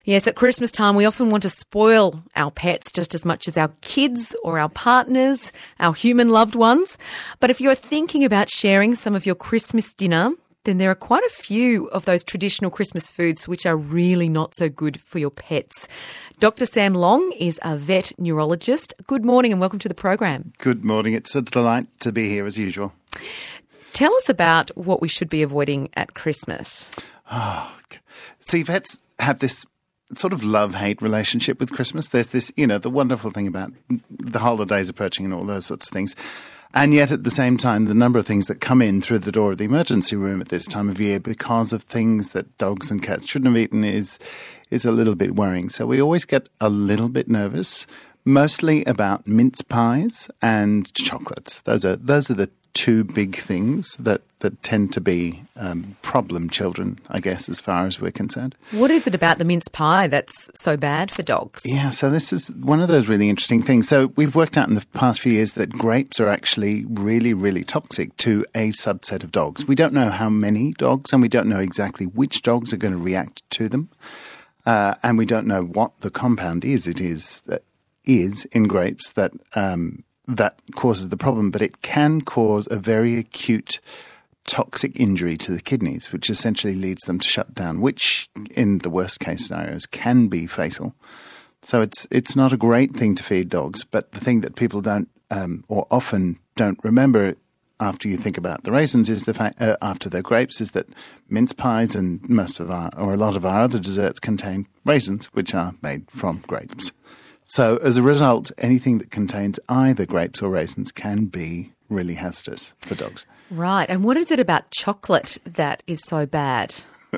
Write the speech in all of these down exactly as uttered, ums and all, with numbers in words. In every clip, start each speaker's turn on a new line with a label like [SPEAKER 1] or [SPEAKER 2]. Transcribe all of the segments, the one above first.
[SPEAKER 1] Yes, at Christmas time, we often want to spoil our pets just as much as our kids or our partners, our human loved ones. But if you're thinking about sharing some of your Christmas dinner, then there are quite a few of those traditional Christmas foods which are really not so good for your pets. Doctor Sam Long is a vet neurologist. Good morning and welcome to the program.
[SPEAKER 2] Good morning. It's a delight to be here as usual.
[SPEAKER 1] Tell us about what we should be avoiding at Christmas.
[SPEAKER 2] Oh, see, vets have this sort of love-hate relationship with Christmas. There's this, you know, the wonderful thing about the holidays approaching and all those sorts of things. And yet at the same time, the number of things that come in through the door of the emergency room at this time of year because of things that dogs and cats shouldn't have eaten is is a little bit worrying. So we always get a little bit nervous, mostly about mince pies and chocolates. Those are those are the two big things that, that tend to be um, problem children, I guess, as far as we're concerned.
[SPEAKER 1] What is it about the mince pie that's so bad for dogs?
[SPEAKER 2] Yeah, so this is one of those really interesting things. So we've worked out in the past few years that grapes are actually really, really toxic to a subset of dogs. We don't know how many dogs, and we don't know exactly which dogs are going to react to them. Uh, and we don't know what the compound is it is that is in grapes that um, that causes the problem, but it can cause a very acute toxic injury to the kidneys, which essentially leads them to shut down, which in the worst case scenarios can be fatal. So it's it's not a great thing to feed dogs, but the thing that people don't um, or often don't remember after you think about the raisins is the fact uh, after the grapes is that mince pies and most of our or a lot of our other desserts contain raisins, which are made from grapes. So as a result, anything that contains either grapes or raisins can be really hazardous for dogs.
[SPEAKER 1] Right. And what is it about chocolate that is so bad?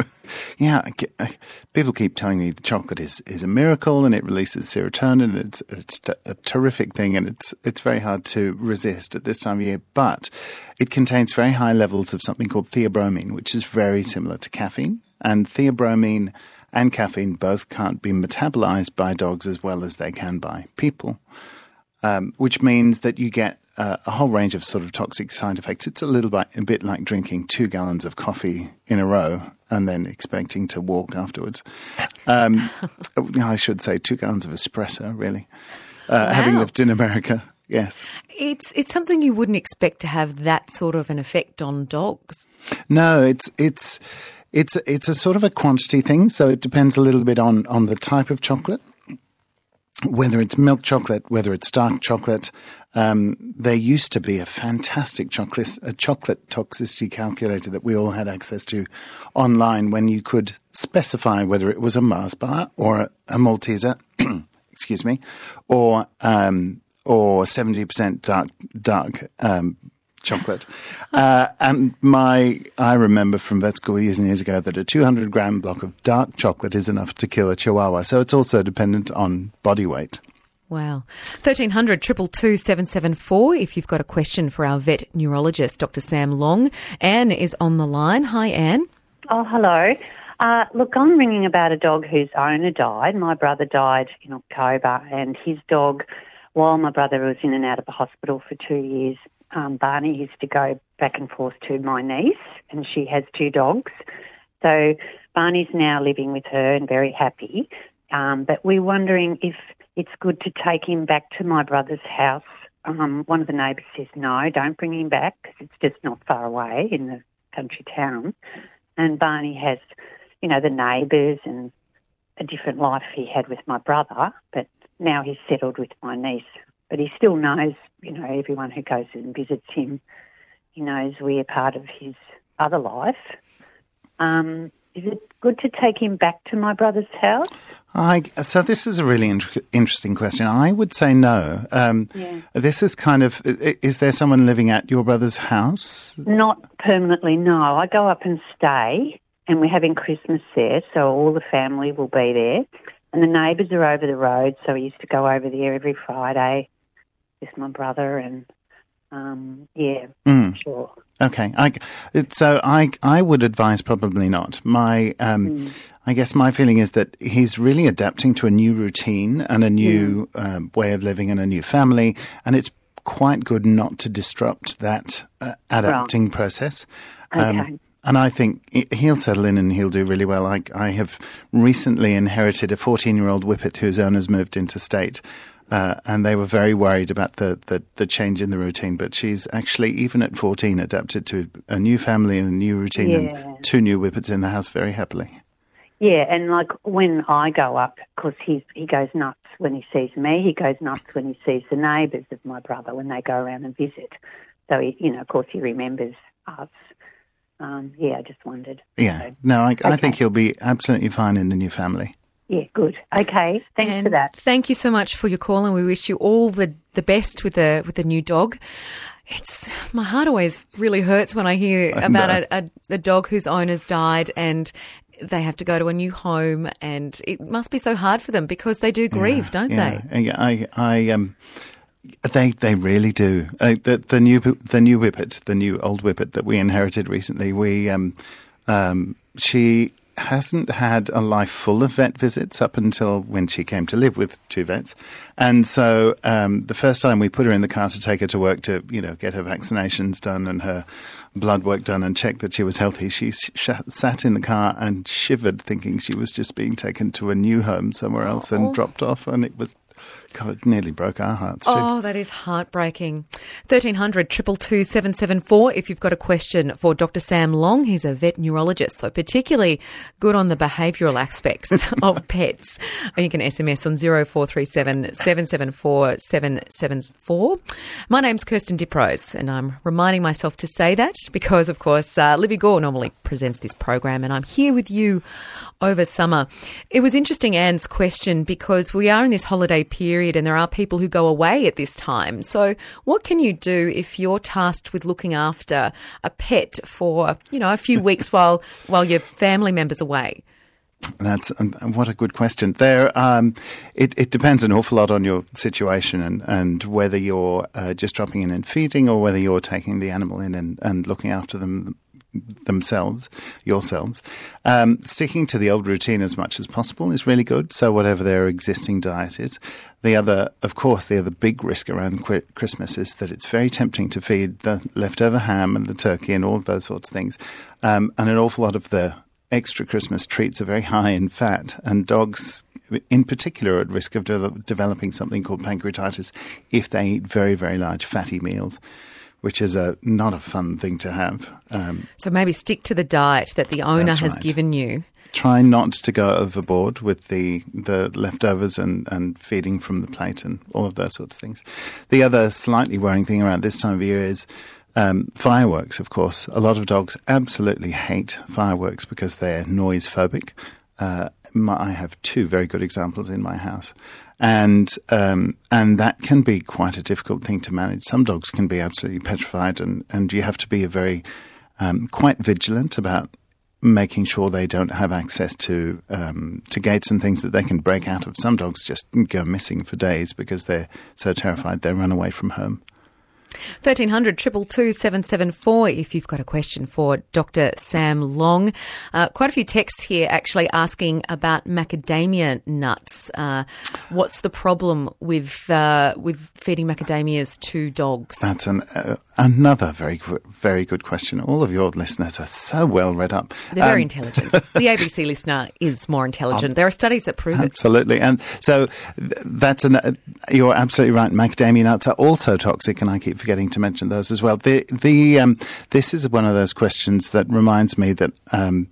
[SPEAKER 2] Yeah, people keep telling me the chocolate is, is a miracle and it releases serotonin. It's it's a terrific thing and it's it's very hard to resist at this time of year. But it contains very high levels of something called theobromine, which is very similar to caffeine. And theobromine and caffeine both can't be metabolized by dogs as well as they can by people, um, which means that you get uh, a whole range of sort of toxic side effects. It's a little bit, a bit like drinking two gallons of coffee in a row and then expecting to walk afterwards. Um, I should say two gallons of espresso, really, uh,
[SPEAKER 1] wow.
[SPEAKER 2] having lived in America. Yes.
[SPEAKER 1] It's it's something you wouldn't expect to have that sort of an effect on dogs.
[SPEAKER 2] No, it's it's it's it's a sort of a quantity thing. So it depends a little bit on, on the type of chocolate, whether it's milk chocolate, whether it's dark chocolate. Um, there used to be a fantastic chocolate a chocolate toxicity calculator that we all had access to online when you could specify whether it was a Mars bar or a, a Malteser, excuse me, or um, or seventy percent dark dark um, chocolate. Uh, and my I remember from vet school years and years ago that a two hundred gram block of dark chocolate is enough to kill a chihuahua. So it's also dependent on body weight.
[SPEAKER 1] Wow. thirteen hundred, two two two, seven seven four if you've got a question for our vet neurologist, Doctor Sam Long. Anne is on the line. Hi, Anne.
[SPEAKER 3] Oh, hello. Uh, look, I'm ringing about a dog whose owner died. My brother died in October, and his dog, while my brother was in and out of the hospital for two years, um, Barney used to go back and forth to my niece, and she has two dogs. So Barney's now living with her and very happy, um, but we're wondering if it's good to take him back to my brother's house. Um, one of the neighbours says, no, don't bring him back because it's just not far away in the country town. And Barney has, you know, the neighbours and a different life he had with my brother, but now he's settled with my niece. But he still knows, you know, everyone who goes and visits him, he knows we're part of his other life. Um, is it good to take him back to my brother's house?
[SPEAKER 2] I, so this is a really in- interesting question. I would say no. Um, yeah. This is kind of, is there someone living at your brother's house?
[SPEAKER 3] Not permanently, no. I go up and stay, and we're having Christmas there, so all the family will be there. And the neighbours are over the road, so we used to go over there every Friday with my brother, and um, yeah,
[SPEAKER 2] mm.
[SPEAKER 3] sure.
[SPEAKER 2] Okay, I, so I I would advise probably not. My um, mm. I guess my feeling is that he's really adapting to a new routine and a new mm. um, way of living and a new family, and it's quite good not to disrupt that uh, adapting right. process. Um,
[SPEAKER 3] okay.
[SPEAKER 2] And I think he'll settle in and he'll do really well. I, I have recently inherited a fourteen-year-old Whippet whose owners moved interstate, uh, and they were very worried about the, the, the change in the routine. But she's actually, even at fourteen, adapted to a new family and a new routine yeah. and two new Whippets in the house very happily.
[SPEAKER 3] Yeah, and like when I go up, because he he goes nuts when he sees me. He goes nuts when he sees the neighbours of my brother when they go around and visit. So, he, you know, of course he remembers us. Um, yeah, I just wondered.
[SPEAKER 2] Yeah, so, no, I, okay. I think he'll be absolutely fine in the new family.
[SPEAKER 3] Yeah, good. Okay, thanks
[SPEAKER 1] and
[SPEAKER 3] for that.
[SPEAKER 1] Thank you so much for your call, and we wish you all the, the best with the with the new dog. It's my heart always really hurts when I hear I about a, a, a dog whose owners died and they have to go to a new home, and it must be so hard for them because they do grieve,
[SPEAKER 2] yeah,
[SPEAKER 1] don't
[SPEAKER 2] yeah.
[SPEAKER 1] they?
[SPEAKER 2] Yeah, I, I, um, they, they really do. Uh, the, the new, the new Whippet, the new old Whippet that we inherited recently, we, um, um, she hasn't had a life full of vet visits up until when she came to live with two vets. And so um, the first time we put her in the car to take her to work to, you know, get her vaccinations done and her blood work done and check that she was healthy, she sh- sat in the car and shivered thinking she was just being taken to a new home somewhere else and oh. dropped off. And it was, God, it nearly broke our hearts too.
[SPEAKER 1] Oh, that is heartbreaking. thirteen hundred, two two two, seven seven four if you've got a question for Doctor Sam Long. He's a vet neurologist, so particularly good on the behavioural aspects of pets. Or you can S M S on zero four three seven, seven seven four, seven seven four. My name's Kirsten Diprose, and I'm reminding myself to say that because, of course, uh, Libby Gore normally presents this program, and I'm here with you over summer. It was interesting, Anne's question, because we are in this holiday period and there are people who go away at this time. So what can you do if you're tasked with looking after a pet for, you know, a few weeks while while your family member's away?
[SPEAKER 2] That's um, what a good question. There, um, it, it depends an awful lot on your situation and, and whether you're uh, just dropping in and feeding or whether you're taking the animal in and, and looking after them themselves, yourselves. Um, sticking to the old routine as much as possible is really good. So whatever their existing diet is. The other, of course, the other big risk around qu- Christmas is that it's very tempting to feed the leftover ham and the turkey and all of those sorts of things. Um, and an awful lot of the extra Christmas treats are very high in fat, and dogs in particular are at risk of de- developing something called pancreatitis if they eat very, very large fatty meals, which is a not a fun thing to have. Um,
[SPEAKER 1] so maybe stick to the diet that the owner has
[SPEAKER 2] right.
[SPEAKER 1] given you.
[SPEAKER 2] Try not to go overboard with the, the leftovers and, and feeding from the plate and all of those sorts of things. The other slightly worrying thing around this time of year is um, fireworks, of course. A lot of dogs absolutely hate fireworks because they're noise phobic. Uh, my, I have two very good examples in my house. And um, and that can be quite a difficult thing to manage. Some dogs can be absolutely petrified, and, and you have to be a very um, quite vigilant about making sure they don't have access to um, to gates and things that they can break out of. Some dogs just go missing for days because they're so terrified they run away from home.
[SPEAKER 1] thirteen hundred, two two two, seven seven four if you've got a question for Doctor Sam Long. Uh, quite a few texts here actually asking about macadamia nuts. Uh, what's the problem with uh, with feeding macadamias to dogs?
[SPEAKER 2] That's an, uh, another very very good question. All of your listeners are so well read up.
[SPEAKER 1] They're very
[SPEAKER 2] um,
[SPEAKER 1] intelligent. The A B C listener is more intelligent. Um, there are studies that prove
[SPEAKER 2] absolutely.
[SPEAKER 1] it. Absolutely.
[SPEAKER 2] And so th- that's an, uh, you're absolutely right. Macadamia nuts are also toxic, and I keep forgetting to mention those as well. The the um, this is one of those questions that reminds me that um,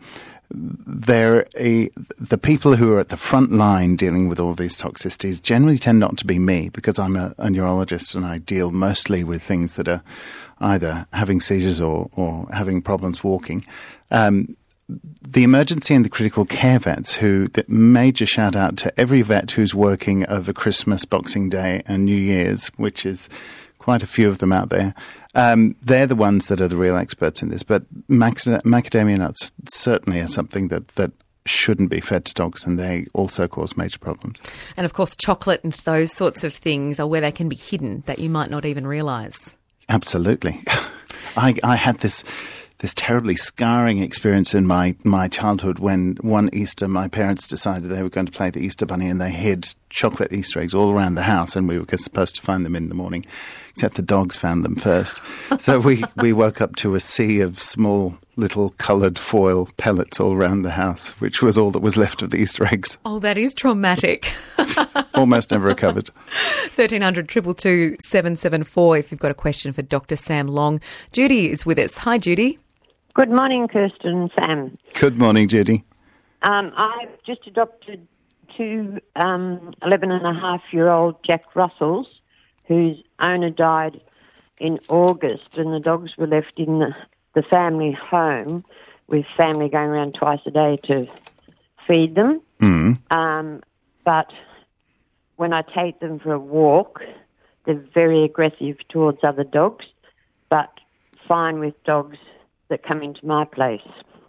[SPEAKER 2] there a, the people who are at the front line dealing with all these toxicities generally tend not to be me, because I'm a, a neurologist and I deal mostly with things that are either having seizures or, or having problems walking. Um, The emergency and the critical care vets, who, the major shout out to every vet who's working over Christmas, Boxing Day and New Year's, which is quite a few of them out there. Um, they're the ones that are the real experts in this. But mac- macadamia nuts certainly are something that, that shouldn't be fed to dogs, and they also cause major problems.
[SPEAKER 1] And of course, chocolate and those sorts of things are where they can be hidden that you might not even realise.
[SPEAKER 2] Absolutely. I, I had this... this terribly scarring experience in my, my childhood when one Easter my parents decided they were going to play the Easter Bunny, and they hid chocolate Easter eggs all around the house, and we were supposed to find them in the morning, except the dogs found them first. So we, we woke up to a sea of small little coloured foil pellets all around the house, which was all that was left of the Easter eggs.
[SPEAKER 1] Oh, that is traumatic.
[SPEAKER 2] Almost never recovered.
[SPEAKER 1] thirteen hundred, two two two, seven seven four if you've got a question for Doctor Sam Long. Judy is with us. Hi, Judy.
[SPEAKER 4] Good morning, Kirsten and Sam.
[SPEAKER 2] Good morning, Judy.
[SPEAKER 4] Um, I've just adopted two um, eleven and a half year old Jack Russells, whose owner died in August, and the dogs were left in the, the family home with family going around twice a day to feed them.
[SPEAKER 2] Mm.
[SPEAKER 4] Um, but when I take them for a walk, they're very aggressive towards other dogs, but fine with dogs that come into my place.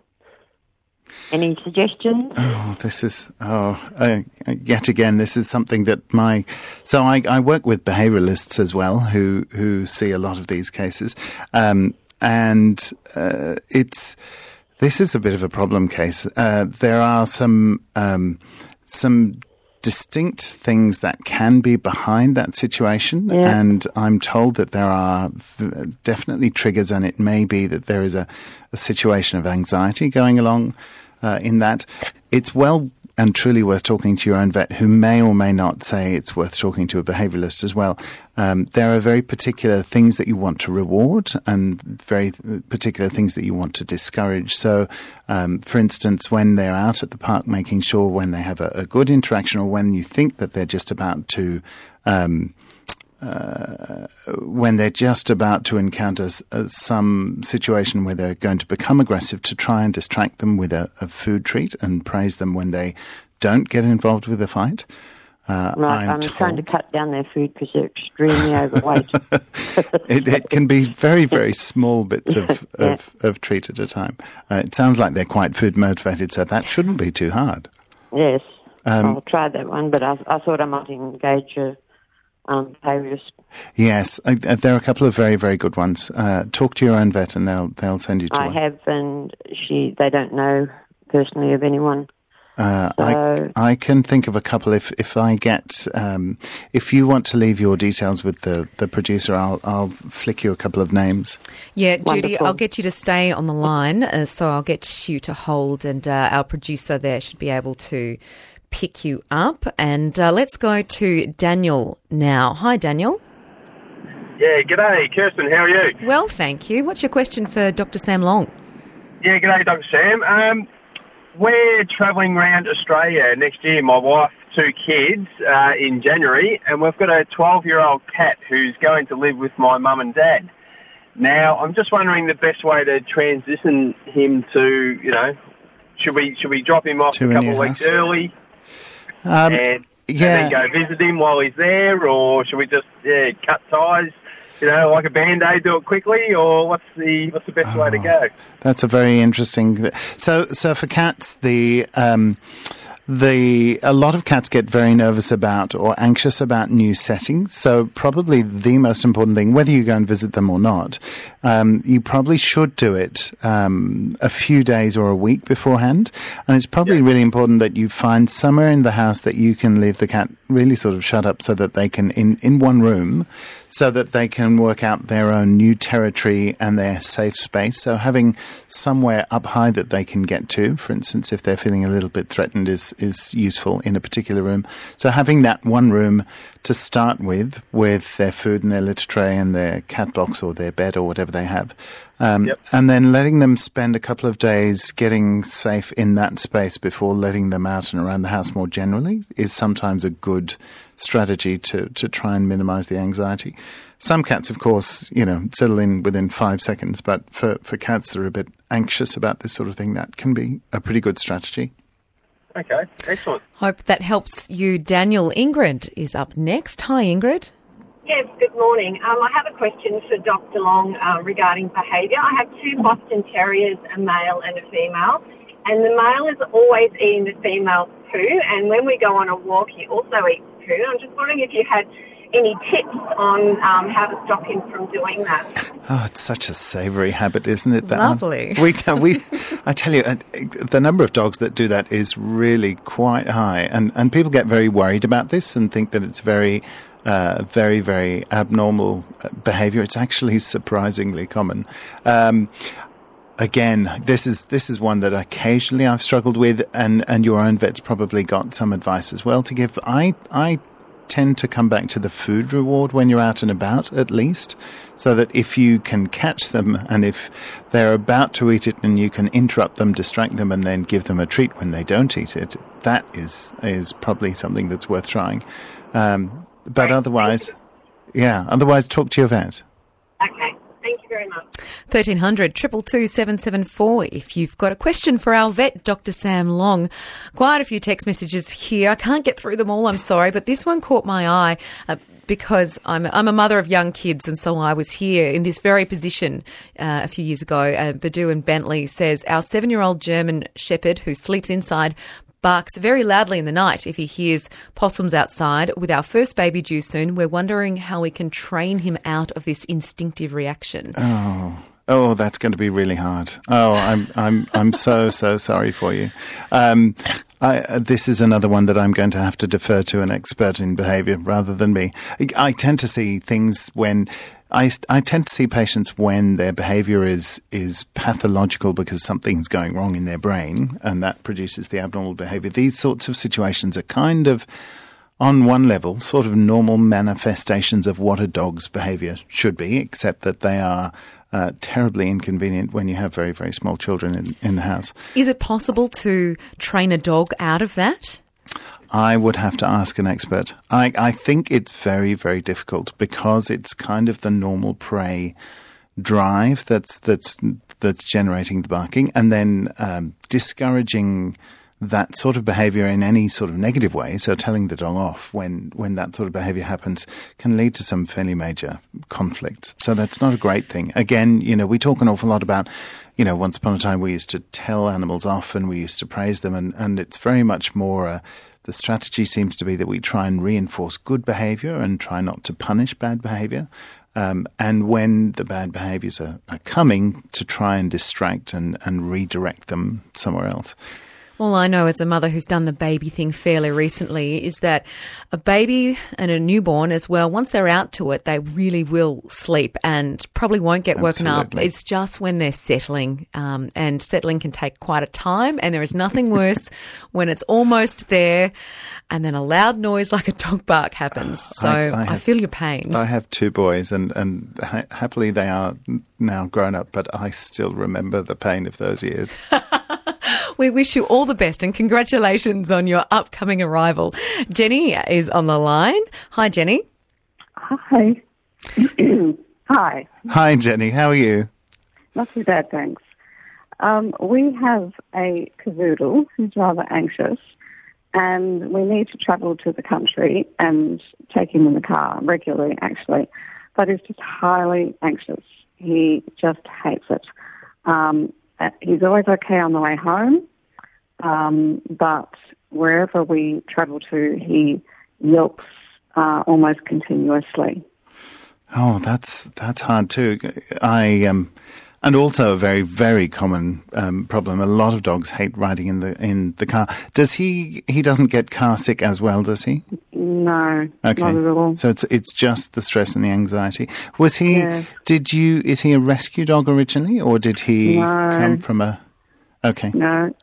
[SPEAKER 4] Any suggestions?
[SPEAKER 2] Oh, this is, oh, uh, yet again, this is something that my, so I, I work with behaviouralists as well who, who see a lot of these cases. Um, and uh, it's, this is a bit of a problem case. Uh, there are some, um, some distinct things that can be behind that situation,
[SPEAKER 4] yeah.
[SPEAKER 2] and I'm told that there are v- definitely triggers, and it may be that there is a, a situation of anxiety going along uh, in that. It's well and truly worth talking to your own vet, who may or may not say it's worth talking to a behaviouralist as well. Um, there are very particular things that you want to reward and very particular things that you want to discourage. So, um, for instance, when they're out at the park, making sure when they have a, a good interaction, or when you think that they're just about to um, Uh, when they're just about to encounter uh, some situation where they're going to become aggressive, to try and distract them with a, a food treat and praise them when they don't get involved with a fight. Uh,
[SPEAKER 4] right,
[SPEAKER 2] I'm,
[SPEAKER 4] I'm
[SPEAKER 2] told,
[SPEAKER 4] trying to cut down their food because they're extremely overweight.
[SPEAKER 2] it, it can be very, very small bits of,
[SPEAKER 4] yeah.
[SPEAKER 2] of, of treat at a time. Uh, it sounds like they're quite food motivated, so that shouldn't be too hard.
[SPEAKER 4] Yes,
[SPEAKER 2] Um,
[SPEAKER 4] I'll try that one, but I, I thought I might engage a Um,
[SPEAKER 2] yes, uh, there are a couple of very, very good ones. Uh, talk to your own vet, and they'll they'll send you to
[SPEAKER 4] I
[SPEAKER 2] one.
[SPEAKER 4] have, and she they don't know personally of anyone.
[SPEAKER 2] Uh,
[SPEAKER 4] so,
[SPEAKER 2] I I can think of a couple. If if I get um, if you want to leave your details with the, the producer, I'll I'll flick you a couple of names.
[SPEAKER 1] Yeah, Judy,
[SPEAKER 4] Wonderful.
[SPEAKER 1] I'll get you to stay on the line, uh, so I'll get you to hold, and uh, our producer there should be able to pick you up. And uh, let's go to Daniel now. Hi, Daniel.
[SPEAKER 5] Yeah, g'day, Kirsten. How are you?
[SPEAKER 1] Well, thank you. What's your question for Doctor Sam Long?
[SPEAKER 5] Yeah, g'day, Doctor Sam. Um, we're travelling around Australia next year, my wife, two kids, uh, in January, and we've got a twelve-year-old cat who's going to live with my mum and dad. Now, I'm just wondering the best way to transition him to, you know, should we should we drop him off
[SPEAKER 2] To
[SPEAKER 5] a
[SPEAKER 2] a
[SPEAKER 5] couple
[SPEAKER 2] new
[SPEAKER 5] of weeks
[SPEAKER 2] house?
[SPEAKER 5] early
[SPEAKER 2] Um,
[SPEAKER 5] and,
[SPEAKER 2] yeah.
[SPEAKER 5] and then go visit him while he's there, or should we just yeah, cut ties, you know, like a Band-Aid, do it quickly, or what's the what's the best way to go?
[SPEAKER 2] That's a very interesting. So, so for cats, the um, the a lot of cats get very nervous about or anxious about new settings. So, probably the most important thing, whether you go and visit them or not, um, you probably should do it um, a few days or a week beforehand. And it's probably
[SPEAKER 5] Yeah.
[SPEAKER 2] really important that you find somewhere in the house that you can leave the cat really sort of shut up, so that they can in in one room, so that they can work out their own new territory and their safe space. So having somewhere up high that they can get to, for instance, if they're feeling a little bit threatened, is, is useful in a particular room. So having that one room to start with, with their food and their litter tray and their cat box or their bed or whatever they have. Um,
[SPEAKER 5] Yep.
[SPEAKER 2] And then letting them spend a couple of days getting safe in that space before letting them out and around the house more generally is sometimes a good strategy to, to try and minimize the anxiety. Some cats, of course, you know, settle in within five seconds, but for, for cats that are a bit anxious about this sort of thing, that can be a pretty good strategy.
[SPEAKER 5] Okay, excellent.
[SPEAKER 1] Hope that helps you, Daniel. Ingrid is up next. Hi, Ingrid.
[SPEAKER 6] Yes, good morning. Um, I have a question for Doctor Long uh, regarding behaviour. I have two Boston Terriers, a male and a female, and the male is always eating the female's poo, and when we go on a walk, he also eats poo. I'm just wondering if you had any tips on um, how to stop him from doing that?
[SPEAKER 2] Oh, it's such a savoury habit, isn't it? That
[SPEAKER 1] Lovely.
[SPEAKER 2] One? We, we, I tell you, uh, the number of dogs that do that is really quite high, and, and people get very worried about this and think that it's very, uh, very, very abnormal behaviour. It's actually surprisingly common. Um, Again, this is this is one that occasionally I've struggled with, and, and your own vet's probably got some advice as well to give. I I tend to come back to the food reward when you're out and about, at least, so that if you can catch them and if they're about to eat it and you can interrupt them, distract them, and then give them a treat when they don't eat it, that is is probably something that's worth trying. Um, but
[SPEAKER 6] Great.
[SPEAKER 2] otherwise, yeah, otherwise talk to your vet.
[SPEAKER 6] Okay. Thank you very much.
[SPEAKER 1] thirteen hundred, two two two, seven seven four if you've got a question for our vet, Doctor Sam Long. Quite a few text messages here. I can't get through them all, I'm sorry, but this one caught my eye uh, because I'm, I'm a mother of young kids, and so I was here in this very position uh, a few years ago. Uh, Badu and Bentley says, our seven-year-old German Shepherd who sleeps inside barks very loudly in the night if he hears possums outside. With our first baby due soon, we're wondering how we can train him out of this instinctive reaction.
[SPEAKER 2] Oh, oh, that's going to be really hard. Oh, I'm, I'm, I'm so, so sorry for you. Um, I, uh, this is another one that I'm going to have to defer to an expert in behaviour rather than me. I, I tend to see things when. I, I tend to see patients when their behaviour is is pathological because something's going wrong in their brain, and that produces the abnormal behaviour. These sorts of situations are kind of, on one level, sort of normal manifestations of what a dog's behaviour should be, except that they are uh, terribly inconvenient when you have very, very small children in, in the house.
[SPEAKER 1] Is it possible to train a dog out of that?
[SPEAKER 2] I would have to ask an expert. I, I think it's very, very difficult because it's kind of the normal prey drive that's that's that's generating the barking, and then um, discouraging that sort of behaviour in any sort of negative way, so telling the dog off when, when that sort of behaviour happens, can lead to some fairly major conflicts. So that's not a great thing. Again, you know, we talk an awful lot about, you know, once upon a time we used to tell animals off and we used to praise them, and, and it's very much more a The strategy seems to be that we try and reinforce good behaviour and try not to punish bad behaviour. Um, and when the bad behaviours are, are coming, to try and distract and, and redirect them somewhere else.
[SPEAKER 1] All I know as a mother who's done the baby thing fairly recently is that a baby and a newborn as well, once they're out to it, they really will sleep and probably won't get woken
[SPEAKER 2] Absolutely.
[SPEAKER 1] up. It's just when they're settling, um, and settling can take quite a time, and there is nothing worse when it's almost there and then a loud noise like a dog bark happens. So
[SPEAKER 2] I, I,
[SPEAKER 1] I
[SPEAKER 2] have,
[SPEAKER 1] feel your pain.
[SPEAKER 2] I have two boys, and, and ha- happily they are now grown up, but I still remember the pain of those years.
[SPEAKER 1] We wish you all the best and congratulations on your upcoming arrival. Jenny is on the line. Hi, Jenny.
[SPEAKER 7] Hi. Hi.
[SPEAKER 2] Hi, Jenny. How are you?
[SPEAKER 7] Not too bad, thanks. Um, we have a cavoodle who's rather anxious, and we need to travel to the country and take him in the car regularly, actually. But he's just highly anxious. He just hates it. Um, he's always okay on the way home, um, but wherever we travel to, he yelps uh, almost continuously.
[SPEAKER 2] Oh, that's that's hard too. I um, and also a very very common um, problem. A lot of dogs hate riding in the in the car. Does he? He doesn't get car sick as well, does he?
[SPEAKER 7] No,
[SPEAKER 2] okay.
[SPEAKER 7] Not at all.
[SPEAKER 2] So it's it's just the stress and the anxiety. Was he?
[SPEAKER 7] Yeah.
[SPEAKER 2] Did you? Is he a rescue dog originally, or did he
[SPEAKER 7] No.
[SPEAKER 2] come from a? Okay.
[SPEAKER 7] No.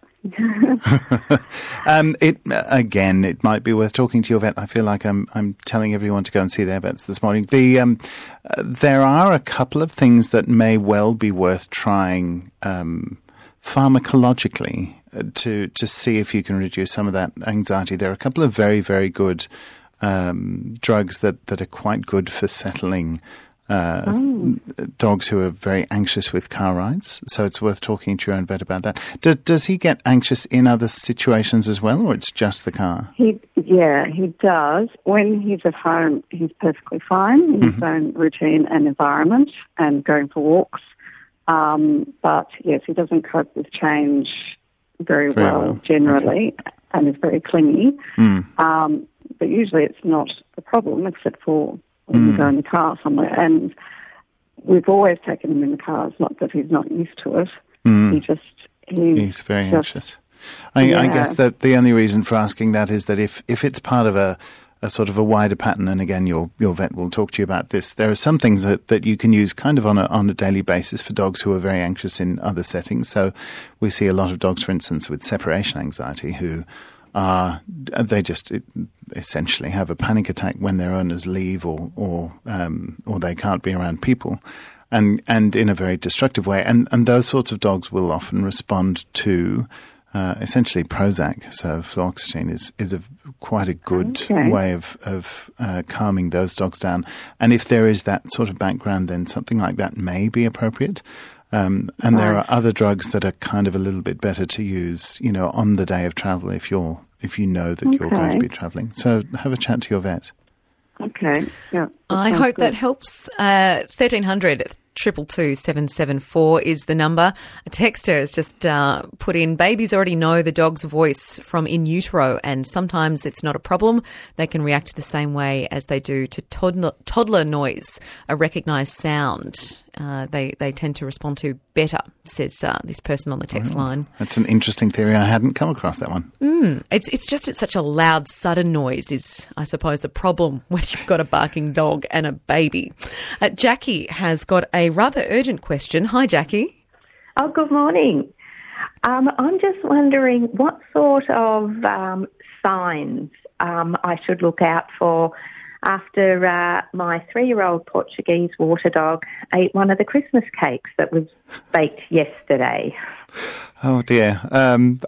[SPEAKER 2] um, it again, it might be worth talking to your vet. I feel like I'm I'm telling everyone to go and see their vets this morning. The um, uh, there are a couple of things that may well be worth trying um, pharmacologically uh, to to see if you can reduce some of that anxiety. There are a couple of very very good um, drugs that, that are quite good for settling Uh,
[SPEAKER 7] Oh.
[SPEAKER 2] dogs who are very anxious with car rides. So it's worth talking to your own vet about that. Do, does he get anxious in other situations as well, or it's just the car?
[SPEAKER 7] He, yeah, he does. When he's at home, he's perfectly fine in his
[SPEAKER 2] Mm-hmm.
[SPEAKER 7] own routine and environment and going for walks. Um, but yes, he doesn't cope with change very,
[SPEAKER 2] Very
[SPEAKER 7] well,
[SPEAKER 2] well.
[SPEAKER 7] generally, and is very clingy.
[SPEAKER 2] Mm.
[SPEAKER 7] Um, but usually it's not the problem except for when mm. we go in the car somewhere. And we've always taken him in the car. It's not that he's not used to it. Mm. He just... He
[SPEAKER 2] he's very
[SPEAKER 7] just,
[SPEAKER 2] anxious. I,
[SPEAKER 7] yeah.
[SPEAKER 2] I guess that the only reason for asking that is that if, if it's part of a, a sort of a wider pattern, and again, your your vet will talk to you about this, there are some things that, that you can use kind of on a, on a daily basis for dogs who are very anxious in other settings. So we see a lot of dogs, for instance, with separation anxiety who are, they just essentially have a panic attack when their owners leave or, or, um, or they can't be around people. And, and in a very destructive way. And, and those sorts of dogs will often respond to uh, essentially Prozac. So fluoxetine is, is a, quite a good okay. way of, of uh, calming those dogs down. And if there is that sort of background, then something like that may be appropriate. Um, and right. there are other drugs that are kind of a little bit better to use, you know, on the day of travel if you're if you know that okay. you're going to be travelling. So have a chat to your vet.
[SPEAKER 7] Okay, yeah.
[SPEAKER 1] I hope good. that helps. Uh, thirteen hundred two two two seven seven four is the number. A texter has just uh, put in, babies already know the dog's voice from in utero, and sometimes it's not a problem. They can react the same way as they do to toddler, toddler noise, a recognised sound. Uh, they, they tend to respond to better, says uh, this person on the text oh, line.
[SPEAKER 2] That's an interesting theory. I hadn't come across that one.
[SPEAKER 1] Mm, it's it's just it's such a loud, sudden noise is, I suppose, the problem when you've got a barking dog and a baby. Uh, Jackie has got a rather urgent question. Hi, Jackie.
[SPEAKER 8] Oh, good morning. Um, I'm just wondering what sort of um, signs um, I should look out for after uh, my three-year-old Portuguese water dog ate one of the Christmas cakes that was baked yesterday.
[SPEAKER 2] Oh, dear. Um,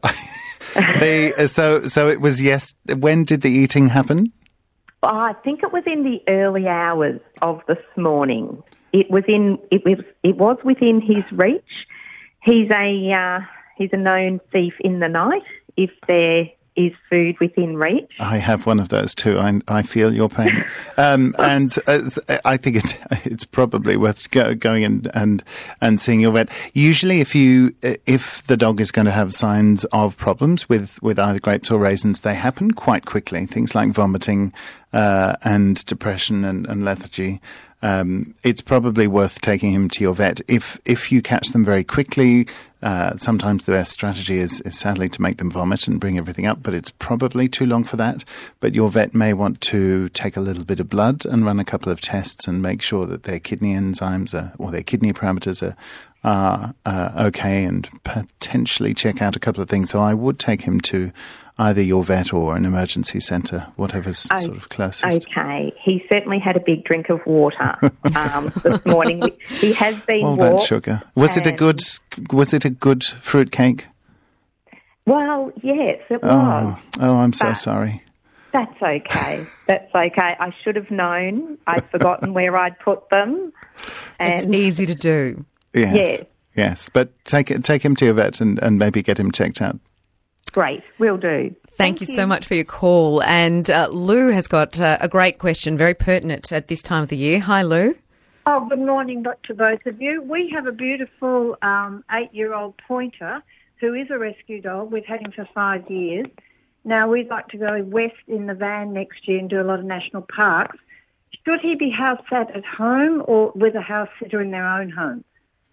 [SPEAKER 2] the, uh, so so it was yes. When did the eating happen?
[SPEAKER 8] I think it was in the early hours of this morning. It was in. It was. It was within his reach. He's a. Uh, he's a known thief in the night. If there is food within reach.
[SPEAKER 2] I have one of those too. I, I feel your pain, um, and uh, I think it's it's probably worth go, going and, and and seeing your vet. Usually, if you if the dog is going to have signs of problems with, with either grapes or raisins, they happen quite quickly. Things like vomiting uh, and depression and, and lethargy. Um, it's probably worth taking him to your vet. If if you catch them very quickly, uh, sometimes the best strategy is, is sadly to make them vomit and bring everything up, but it's probably too long for that. But your vet may want to take a little bit of blood and run a couple of tests and make sure that their kidney enzymes are, or their kidney parameters are, are uh, okay, and potentially check out a couple of things. So I would take him to either your vet or an emergency centre, whatever's oh, sort of closest.
[SPEAKER 8] Okay. He certainly had a big drink of water um, this morning. He has been
[SPEAKER 2] All
[SPEAKER 8] walked.
[SPEAKER 2] that sugar. Was it a good? Was it a good fruit cake?
[SPEAKER 8] Well, yes, it
[SPEAKER 2] oh,
[SPEAKER 8] was.
[SPEAKER 2] Oh, I'm so sorry.
[SPEAKER 8] That's okay. That's okay. I should have known. I'd forgotten where I'd put them.
[SPEAKER 1] And it's easy to do.
[SPEAKER 2] Yes.
[SPEAKER 8] Yes.
[SPEAKER 2] Yes. But take it, take him to your vet and, and maybe get him checked out.
[SPEAKER 8] Great, will do.
[SPEAKER 1] Thank,
[SPEAKER 8] Thank
[SPEAKER 1] you,
[SPEAKER 8] you
[SPEAKER 1] so much for your call. And uh, Lou has got uh, a great question, very pertinent at this time of the year. Hi, Lou.
[SPEAKER 9] Oh, good morning to both of you. We have a beautiful um, eight-year-old pointer who is a rescue dog. We've had him for five years. Now, we'd like to go west in the van next year and do a lot of national parks. Should he be house sat at home or with a house sitter in their own home?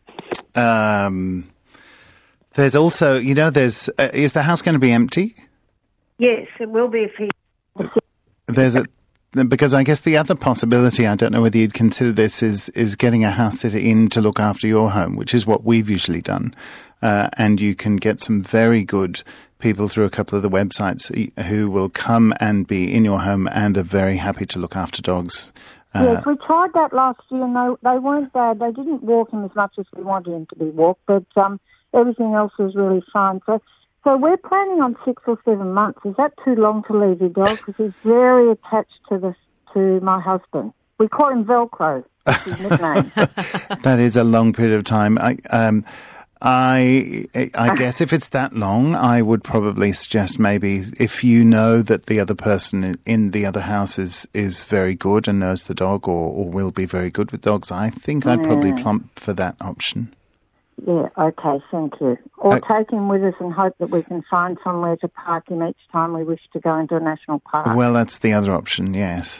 [SPEAKER 2] Um... There's also, you know, there's, uh, is the house going to be empty?
[SPEAKER 9] Yes, it will be if he...
[SPEAKER 2] There's a, because I guess the other possibility, I don't know whether you'd consider this, is, is getting a house sitter in to look after your home, which is what we've usually done. Uh, and you can get some very good people through a couple of the websites who will come and be in your home and are very happy to look after dogs.
[SPEAKER 9] Uh, yes, we tried that last year and they, they weren't bad. They didn't walk him as much as we wanted him to be walked, but... um. Everything else was really fine. So, so we're planning on six or seven months. Is that too long to leave your dog? Because he's very attached to this, to my husband. We call him Velcro. That's his nickname.
[SPEAKER 2] That is a long period of time. I, um, I, I guess if it's that long, I would probably suggest maybe if you know that the other person in the other house is, is very good and knows the dog or, or will be very good with dogs, I think I'd probably plump for that option.
[SPEAKER 9] Yeah, okay, thank you. Or uh, take him with us and hope that we can find somewhere to park him each time we wish to go into a national park.
[SPEAKER 2] Well, that's the other option, yes.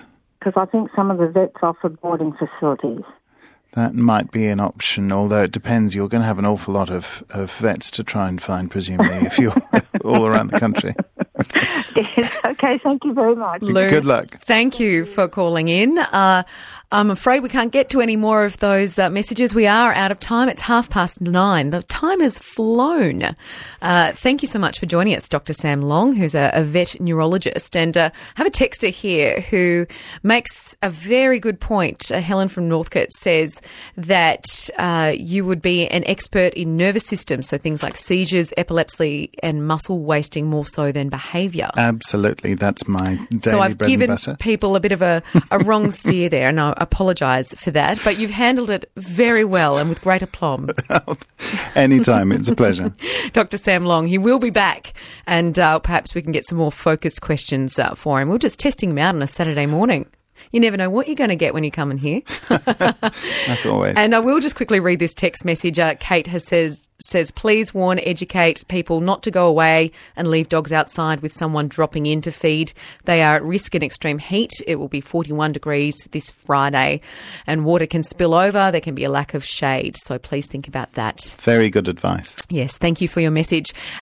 [SPEAKER 9] because I think some of the vets offer boarding facilities.
[SPEAKER 2] That might be an option, although it depends. You're going to have an awful lot of, of vets to try and find, presumably, if you're all around the country.
[SPEAKER 9] Yes, okay, thank you very much.
[SPEAKER 1] Lou,
[SPEAKER 2] good luck.
[SPEAKER 1] Thank you for calling in. Uh, I'm afraid we can't get to any more of those uh, messages. We are out of time. It's half past nine. The time has flown. Uh, thank you so much for joining us, Doctor Sam Long, who's a, a vet neurologist. And uh, I have a texter here who makes a very good point. Uh, Helen from Northcote says that uh, you would be an expert in nervous systems, so things like seizures, epilepsy and muscle wasting more so than behaviour.
[SPEAKER 2] Absolutely. That's my daily
[SPEAKER 1] So I've
[SPEAKER 2] bread
[SPEAKER 1] given
[SPEAKER 2] and butter.
[SPEAKER 1] people a bit of a, a wrong steer there, and I apologise for that. But you've handled it very well and with great aplomb.
[SPEAKER 2] Anytime. It's a pleasure.
[SPEAKER 1] Doctor Sam Long, he will be back, and uh, perhaps we can get some more focused questions uh, for him. We're just testing him out on a Saturday morning. You never know what you're going to get when you come in here.
[SPEAKER 2] That's always.
[SPEAKER 1] And I will just quickly read this text message. Uh, Kate has says, says, please warn, educate people not to go away and leave dogs outside with someone dropping in to feed. They are at risk in extreme heat. It will be forty-one degrees this Friday, and water can spill over. There can be a lack of shade. So please think about that.
[SPEAKER 2] Very good advice.
[SPEAKER 1] Yes, thank you for your message.